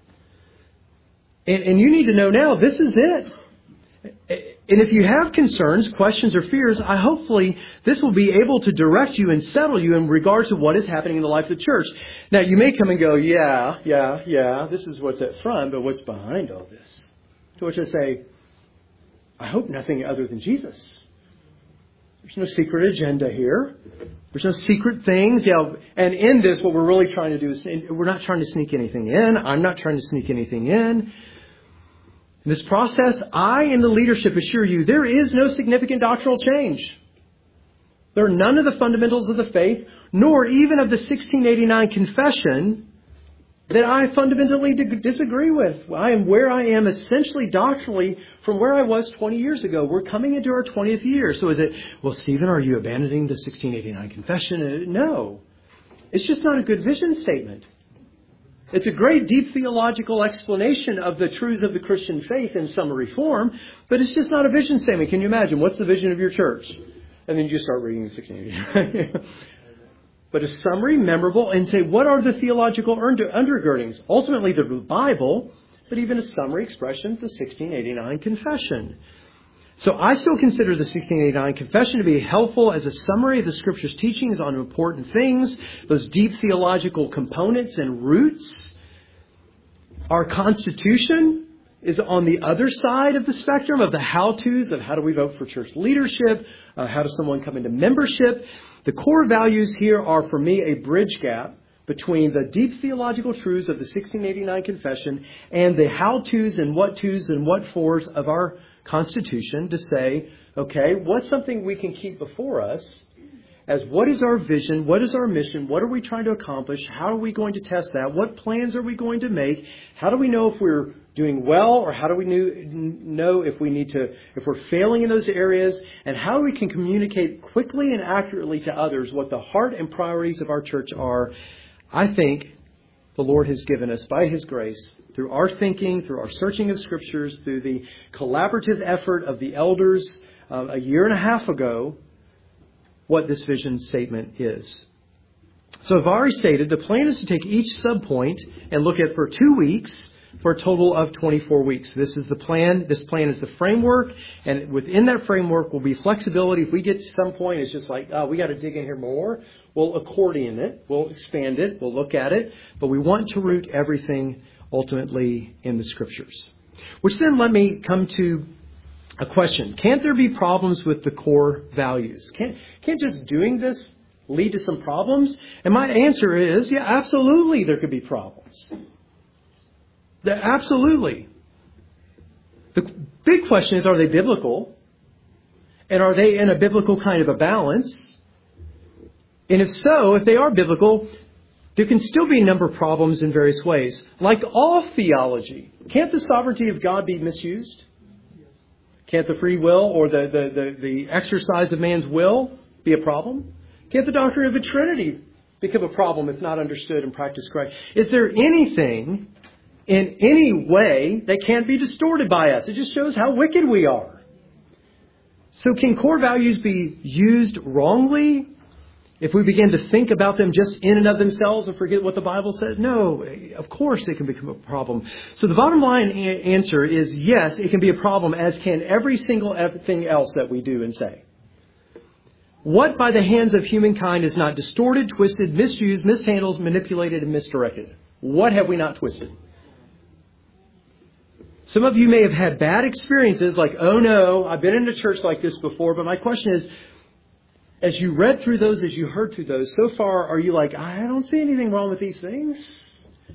A: And you need to know now, this is it. And if you have concerns, questions, or fears, hopefully this will be able to direct you and settle you in regards to what is happening in the life of the church. Now, you may come and go, yeah, this is what's at front, but what's behind all this? To which I say, I hope nothing other than Jesus. There's no secret agenda here. There's no secret things. And in this, what we're really trying to do is, we're not trying to sneak anything in. I'm not trying to sneak anything in. In this process, I and the leadership assure you, there is no significant doctrinal change. There are none of the fundamentals of the faith, nor even of the 1689 confession, that I fundamentally disagree with. I am where I am essentially doctrinally from where I was 20 years ago. We're coming into our 20th year. So is it, well, Stephen, are you abandoning the 1689 confession? No. It's just not a good vision statement. It's a great deep theological explanation of the truths of the Christian faith in summary form, but it's just not a vision statement. Can you imagine? What's the vision of your church? And then you just start reading the 1689. But a summary, memorable, and say, what are the theological undergirdings? Ultimately, the Bible, but even a summary expression, the 1689 confession. So I still consider the 1689 confession to be helpful as a summary of the Scripture's teachings on important things, those deep theological components and roots. Our Constitution is on the other side of the spectrum of the how-tos of how do we vote for church leadership, how does someone come into membership. The core values here are, for me, a bridge gap between the deep theological truths of the 1689 Confession and the how-tos and what-fors of our Constitution to say, okay, what's something we can keep before us as what is our vision, what is our mission, what are we trying to accomplish, how are we going to test that, what plans are we going to make, how do we know if we're doing well, or how do we know if we're failing in those areas, and how we can communicate quickly and accurately to others what the heart and priorities of our church are. I think the Lord has given us, by His grace, through our thinking, through our searching of Scriptures, through the collaborative effort of the elders a year and a half ago, what this vision statement is. So I've already stated the plan is to take each subpoint and look at for 2 weeks for a total of 24 weeks. This is the plan. This plan is the framework. And within that framework will be flexibility. If we get to some point, it's just like, we got to dig in here more. We'll accordion it. We'll expand it. We'll look at it. But we want to root everything ultimately in the Scriptures. Which then let me come to a question. Can't there be problems with the core values? Can't just doing this lead to some problems? And my answer is, yeah, absolutely there could be problems. Absolutely. The big question is, are they biblical? And are they in a biblical kind of a balance? And if so, if they are biblical, there can still be a number of problems in various ways. Like all theology, can't the sovereignty of God be misused? Can't the free will or the exercise of man's will be a problem? Can't the doctrine of the Trinity become a problem if not understood and practiced correctly? Is there anything in any way that can't be distorted by us? It just shows how wicked we are. So can core values be used wrongly if we begin to think about them just in and of themselves and forget what the Bible says? No, of course it can become a problem. So the bottom line answer is yes, it can be a problem, as can every single thing else that we do and say. What by the hands of humankind is not distorted, twisted, misused, mishandled, manipulated, and misdirected? What have we not twisted? Some of you may have had bad experiences like, oh no, I've been in a church like this before. But my question is, as you read through those, as you heard through those, so far, are you like, I don't see anything wrong with these things?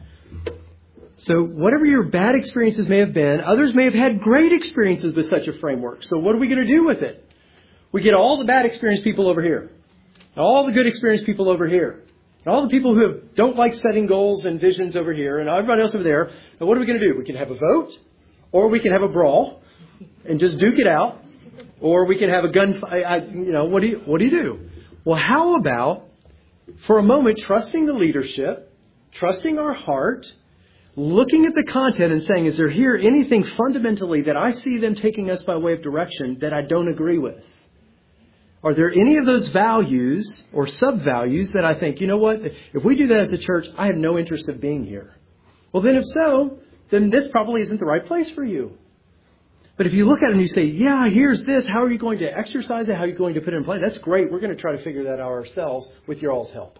A: So whatever your bad experiences may have been, others may have had great experiences with such a framework. So what are we going to do with it? We get all the bad experienced people over here, all the good experienced people over here, and all the people who don't like setting goals and visions over here, and everybody else over there. And what are we going to do? We can have a vote, or we can have a brawl and just duke it out. Or we can have a gunfight. What do you do? Well, how about, for a moment, trusting the leadership, trusting our heart, looking at the content and saying, is there here anything fundamentally that I see them taking us by way of direction that I don't agree with? Are there any of those values or sub-values that I think, you know what, if we do that as a church, I have no interest in being here? Well, then if so, then this probably isn't the right place for you. But if you look at it and you say, yeah, here's this, how are you going to exercise it? How are you going to put it in place? That's great. We're going to try to figure that out ourselves with your all's help.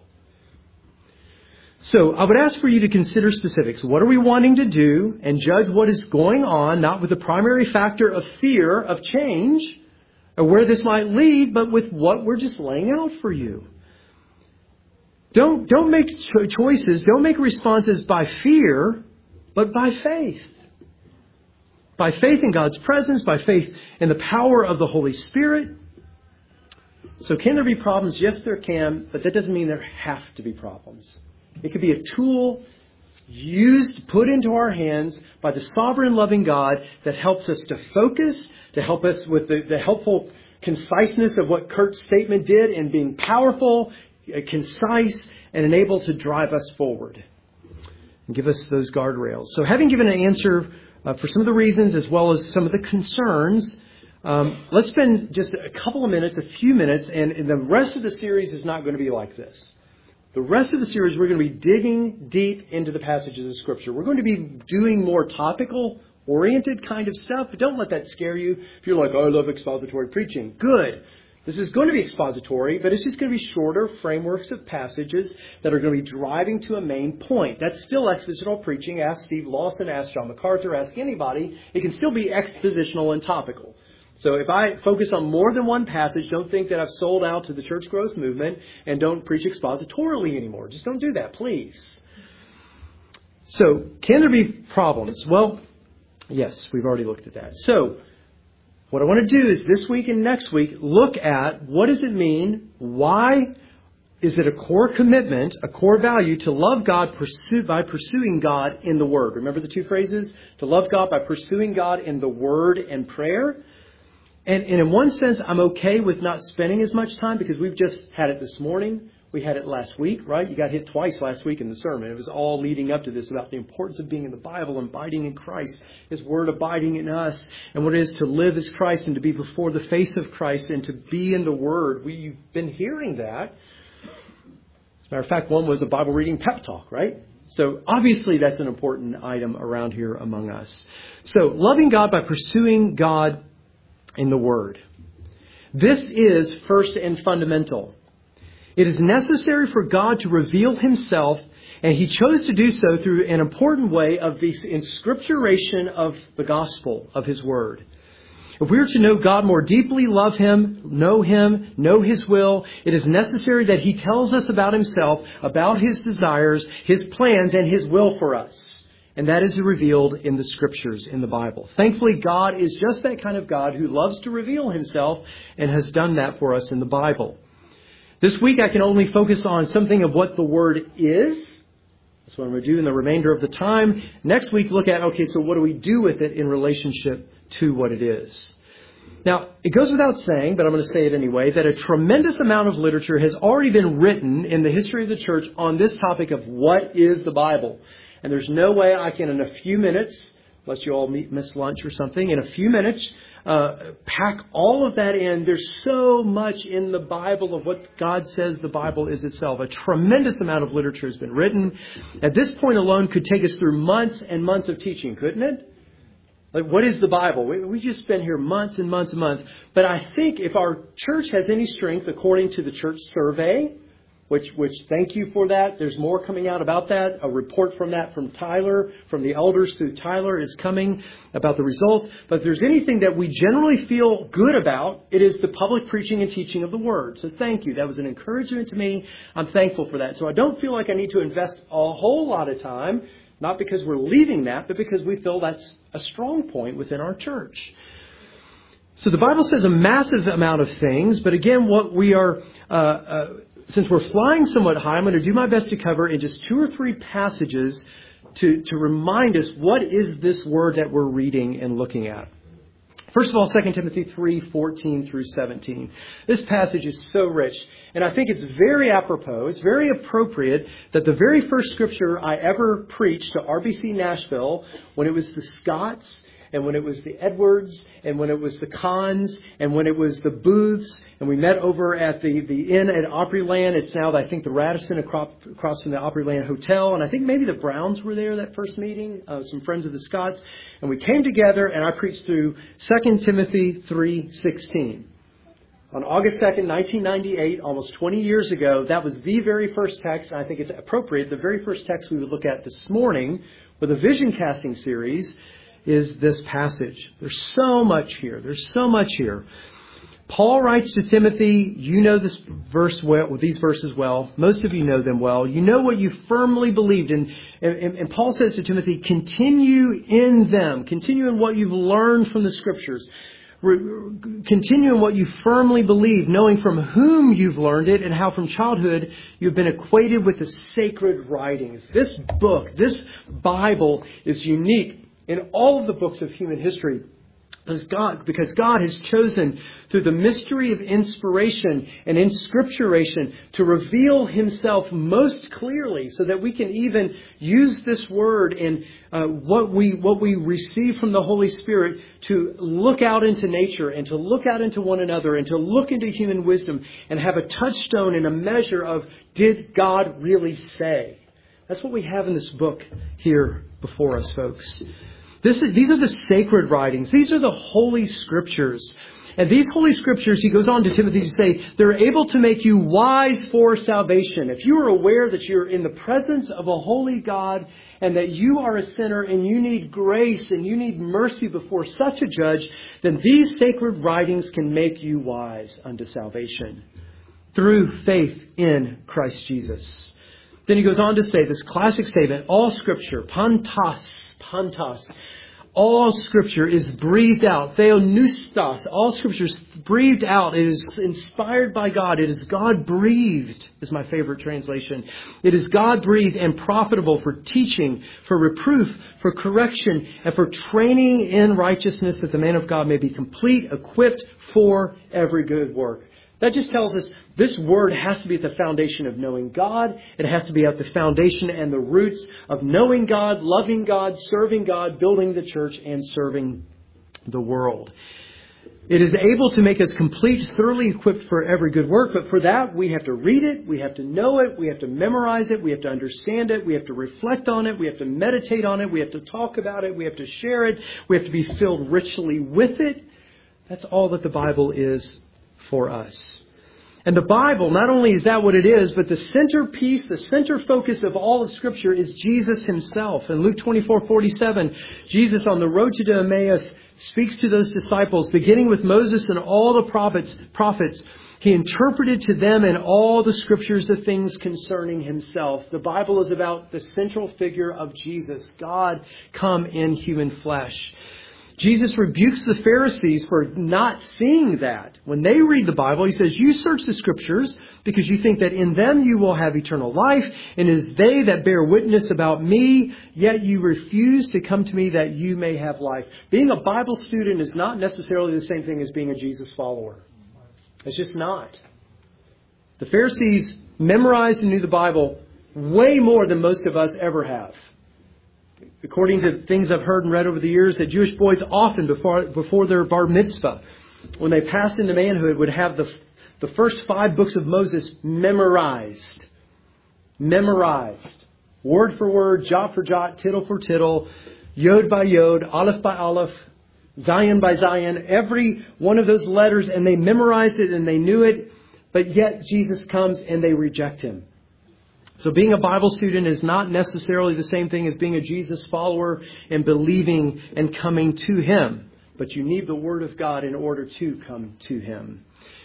A: So I would ask for you to consider specifics. What are we wanting to do? And judge what is going on, not with the primary factor of fear of change or where this might lead, but with what we're just laying out for you. Don't make choices. Don't make responses by fear, but by faith. By faith in God's presence, by faith in the power of the Holy Spirit. So can there be problems? Yes, there can, but that doesn't mean there have to be problems. It could be a tool used, put into our hands by the sovereign, loving God that helps us to focus, to help us with the helpful conciseness of what Kurt's statement did in being powerful, concise, and able to drive us forward and give us those guardrails. So having given an answer for some of the reasons as well as some of the concerns, let's spend just a couple of minutes, a few minutes, and the rest of the series is not going to be like this. The rest of the series, we're going to be digging deep into the passages of Scripture. We're going to be doing more topical-oriented kind of stuff, but don't let that scare you. If you're like, oh, I love expository preaching. Good. This is going to be expository, but it's just going to be shorter frameworks of passages that are going to be driving to a main point. That's still expositional preaching. Ask Steve Lawson, ask John MacArthur, ask anybody. It can still be expositional and topical. So if I focus on more than one passage, don't think that I've sold out to the church growth movement and don't preach expositorily anymore. Just don't do that, please. So can there be problems? Well, yes, we've already looked at that. So what I want to do is this week and next week, look at what does it mean? Why is it a core commitment, a core value to love God by pursuing God in the Word? Remember the two phrases? To love God by pursuing God in the Word and prayer. And in one sense, I'm okay with not spending as much time because we've just had it this morning. We had it last week, right? You got hit twice last week in the sermon. It was all leading up to this about the importance of being in the Bible and abiding in Christ, His Word abiding in us, and what it is to live as Christ and to be before the face of Christ and to be in the Word. We've been hearing that. As a matter of fact, one was a Bible reading pep talk, right? So obviously that's an important item around here among us. So loving God by pursuing God in the Word. This is first and fundamental. It is necessary for God to reveal Himself, and He chose to do so through an important way of the inscripturation of the gospel, of His Word. If we are to know God more deeply, love Him, know His will, it is necessary that He tells us about Himself, about His desires, His plans, and His will for us. And that is revealed in the Scriptures, in the Bible. Thankfully, God is just that kind of God who loves to reveal Himself and has done that for us in the Bible. This week, I can only focus on something of what the Word is. That's what I'm going to do in the remainder of the time. Next week, look at, okay, so what do we do with it in relationship to what it is? Now, it goes without saying, but I'm going to say it anyway, that a tremendous amount of literature has already been written in the history of the church on this topic of what is the Bible. And there's no way I can, in a few minutes, unless you all miss lunch or something, in a few minutes, pack all of that in. There's so much in the Bible of what God says the Bible is itself. A tremendous amount of literature has been written. At this point alone could take us through months and months of teaching, couldn't it? Like, what is the Bible? We just spend here months and months and months. But I think if our church has any strength, according to the church survey, which thank you for that. There's more coming out about that. A report from that from Tyler, from the elders through Tyler is coming about the results. But if there's anything that we generally feel good about, it is the public preaching and teaching of the Word. So thank you. That was an encouragement to me. I'm thankful for that. So I don't feel like I need to invest a whole lot of time, not because we're leaving that, but because we feel that's a strong point within our church. So the Bible says a massive amount of things, but again, what we are... since we're flying somewhat high, I'm going to do my best to cover in just 2 or 3 passages to remind us what is this word that we're reading and looking at. First of all, 2 Timothy 3:14 through 17. This passage is so rich, and I think it's very apropos, it's very appropriate that the very first scripture I ever preached to RBC Nashville, when it was the Scotts, and when it was the Edwards, and when it was the Kahns, and when it was the Booths, and we met over at the inn at Opryland. It's now, I think, the Radisson across from the Opryland Hotel, and I think maybe the Browns were there that first meeting, some friends of the Scotts, and we came together, and I preached through 2 Timothy 3:16. On August 2nd, 1998, almost 20 years ago, that was the very first text, and I think it's appropriate, the very first text we would look at this morning with the Vision Casting series is this passage. There's so much here. There's so much here. Paul writes to Timothy, you know this verse well, these verses well. Most of you know them well. You know what you firmly believed in. And Paul says to Timothy, continue in them. Continue in what you've learned from the Scriptures. Continue in what you firmly believe, knowing from whom you've learned it and how from childhood you've been acquainted with the sacred writings. This book, this Bible is unique in all of the books of human history, because God has chosen through the mystery of inspiration and inscripturation to reveal Himself most clearly, so that we can even use this word and what we receive from the Holy Spirit to look out into nature and to look out into one another and to look into human wisdom and have a touchstone and a measure of, did God really say? That's what we have in this book here before us, folks. These are the sacred writings. These are the Holy Scriptures. And these Holy Scriptures, he goes on to Timothy to say, they're able to make you wise for salvation. If you are aware that you're in the presence of a holy God and that you are a sinner and you need grace and you need mercy before such a judge, then these sacred writings can make you wise unto salvation through faith in Christ Jesus. Then he goes on to say this classic statement, all Scripture, pantos, all Scripture is breathed out. Theopneustos. All Scripture is breathed out. It is inspired by God. It is God-breathed, is my favorite translation. It is God-breathed and profitable for teaching, for reproof, for correction, and for training in righteousness, that the man of God may be complete, equipped for every good work. That just tells us this word has to be at the foundation of knowing God. It has to be at the foundation and the roots of knowing God, loving God, serving God, building the church, and serving the world. It is able to make us complete, thoroughly equipped for every good work. But for that, we have to read it. We have to know it. We have to memorize it. We have to understand it. We have to reflect on it. We have to meditate on it. We have to talk about it. We have to share it. We have to be filled richly with it. That's all that the Bible is for us. And the Bible, not only is that what it is, but the centerpiece, the center focus of all of Scripture is Jesus himself. In Luke 24:47, Jesus on the road to Emmaus speaks to those disciples, beginning with Moses and all the prophets. He interpreted to them in all the Scriptures the things concerning himself. The Bible is about the central figure of Jesus, God come in human flesh. Jesus rebukes the Pharisees for not seeing that. When they read the Bible, he says, you search the Scriptures because you think that in them you will have eternal life, and it is they that bear witness about me, yet you refuse to come to me that you may have life. Being a Bible student is not necessarily the same thing as being a Jesus follower. It's just not. The Pharisees memorized and knew the Bible way more than most of us ever have. According to things I've heard and read over the years, that Jewish boys often, before their bar mitzvah, when they passed into manhood, would have the first 5 books of Moses memorized. Memorized. Word for word, jot for jot, tittle for tittle, yod by yod, aleph by aleph, zayin by zayin, every one of those letters, and they memorized it and they knew it, but yet Jesus comes and they reject him. So being a Bible student is not necessarily the same thing as being a Jesus follower and believing and coming to him. But you need the Word of God in order to come to him.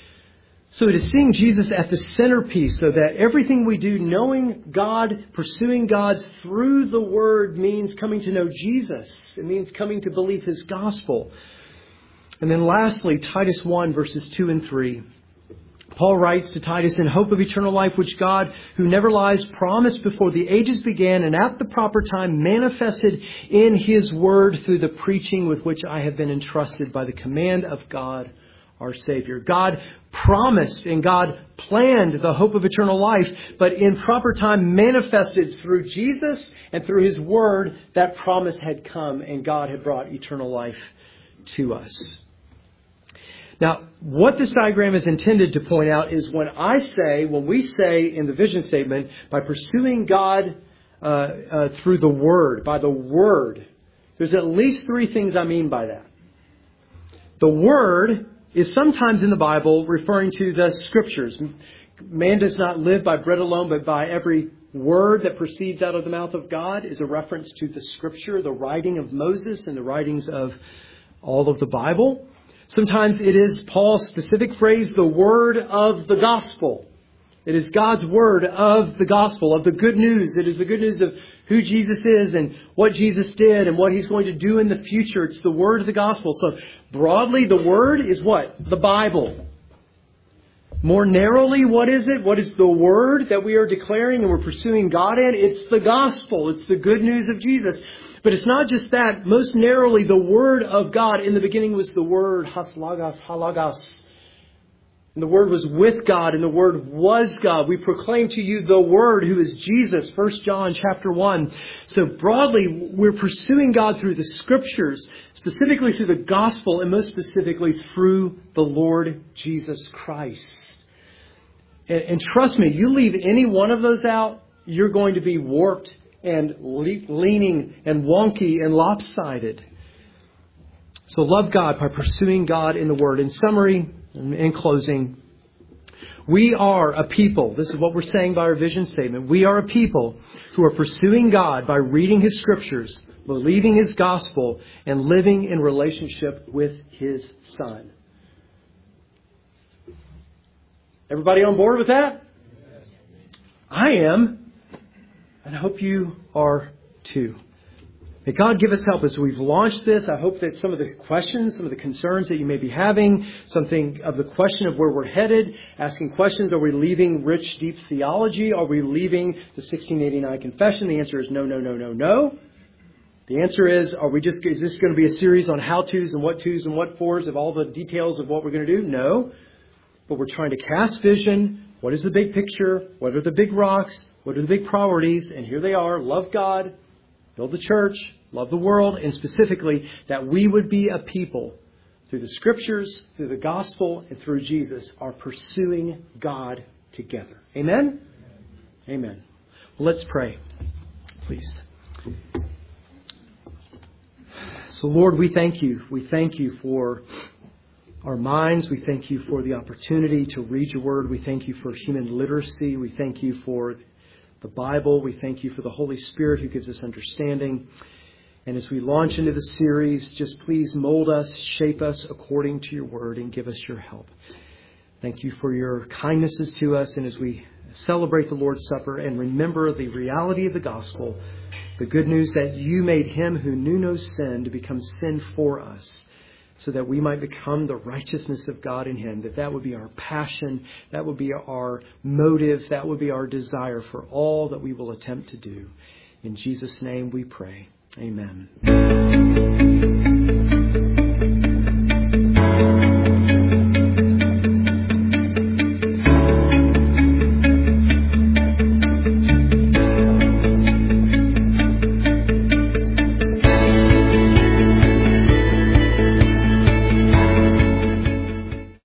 A: So it is seeing Jesus at the centerpiece, so that everything we do, knowing God, pursuing God through the Word, means coming to know Jesus. It means coming to believe his gospel. And then lastly, Titus 1, verses 2 and 3. Paul writes to Titus, in hope of eternal life, which God, who never lies, promised before the ages began and at the proper time manifested in his word through the preaching with which I have been entrusted by the command of God, our Savior. God promised and God planned the hope of eternal life, but in proper time manifested through Jesus and through his word, that promise had come and God had brought eternal life to us. Now, what this diagram is intended to point out is when we say in the vision statement, by pursuing God through the Word, by the Word, there's at least 3 things I mean by that. The Word is sometimes in the Bible referring to the Scriptures. Man does not live by bread alone, but by every word that proceeds out of the mouth of God is a reference to the Scripture, the writing of Moses and the writings of all of the Bible. Sometimes it is Paul's specific phrase, the word of the gospel. It is God's word of the gospel, of the good news. It is the good news of who Jesus is and what Jesus did and what he's going to do in the future. It's the word of the gospel. So broadly, the word is what? The Bible. More narrowly, what is it? What is the word that we are declaring and we're pursuing God in? It's the gospel. It's the good news of Jesus. But it's not just that. Most narrowly, the Word of God. In the beginning was the Word, halagos. And the Word was with God, and the Word was God. We proclaim to you the Word, who is Jesus, 1 John chapter 1. So broadly, we're pursuing God through the Scriptures, specifically through the Gospel, and most specifically through the Lord Jesus Christ. And trust me, you leave any one of those out, you're going to be warped and leaning and wonky and lopsided. So love God by pursuing God in the Word. In summary, in closing, we are a people. This is what we're saying by our vision statement. We are a people who are pursuing God by reading His Scriptures, believing His gospel, and living in relationship with His Son. Everybody on board with that? I am. And I hope you are too. May God give us help as we've launched this. I hope that some of the questions, some of the concerns that you may be having, something of the question of where we're headed, asking questions, are we leaving rich, deep theology? Are we leaving the 1689 confession? The answer is no, no, no, no, no. The answer is, is this going to be a series on how-tos and what-tos and what-fors of all the details of what we're going to do? No. But we're trying to cast vision. What is the big picture? What are the big rocks? What are the big priorities? And here they are. Love God. Build the church, love the world, and specifically that we would be a people through the Scriptures, through the gospel, and through Jesus are pursuing God together. Amen? Amen. Well, let's pray, please. So, Lord, we thank you. We thank you for our minds. We thank you for the opportunity to read your word. We thank you for human literacy. We thank you for the Bible. We thank you for the Holy Spirit who gives us understanding. And as we launch into the series, just please mold us, shape us according to your word, and give us your help. Thank you for your kindnesses to us. And as we celebrate the Lord's Supper and remember the reality of the gospel, the good news that you made him who knew no sin to become sin for us, so that we might become the righteousness of God in him, that would be our passion, that would be our motive, that would be our desire for all that we will attempt to do. In Jesus' name we pray. Amen.